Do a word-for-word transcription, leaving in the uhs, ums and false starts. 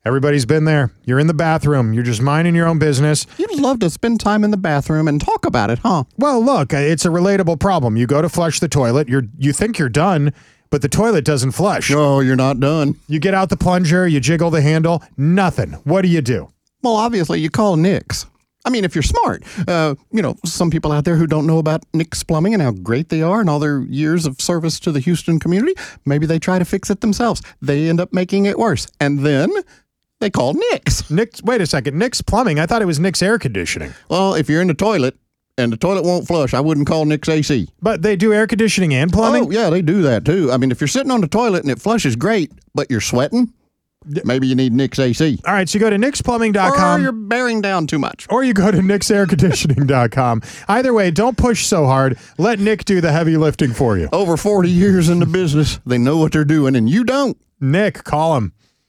Everybody's been there. You're in the bathroom. You're just minding your own business. You'd love to spend time in the bathroom and talk about it, huh? Well, look, it's a relatable problem. You go to flush the toilet. You're you think you're done, but the toilet doesn't flush. No, you're not done. You get out the plunger. You jiggle the handle. Nothing. What do you do? Well, obviously, you call Nick's. I mean, if you're smart. Uh, you know, some people out there who don't know about Nick's Plumbing and how great they are and all their years of service to the Houston community, maybe they try to fix it themselves. They end up making it worse. And then they call Nick's. Nick's, wait a second. Nick's Plumbing? I thought it was Nick's Air Conditioning. Well, if you're in the toilet and the toilet won't flush, I wouldn't call Nick's A C. But they do air conditioning and plumbing? Oh, yeah, they do that too. I mean, if you're sitting on the toilet and it flushes great, but you're sweating, maybe you need Nick's A C. All right, so you go to Nick's Plumbing dot com. Or you're bearing down too much. Or you go to Nick's Air Conditioning dot com. Either way, don't push so hard. Let Nick do the heavy lifting for you. Over forty years in the business, they know what they're doing, and you don't. Nick, call him.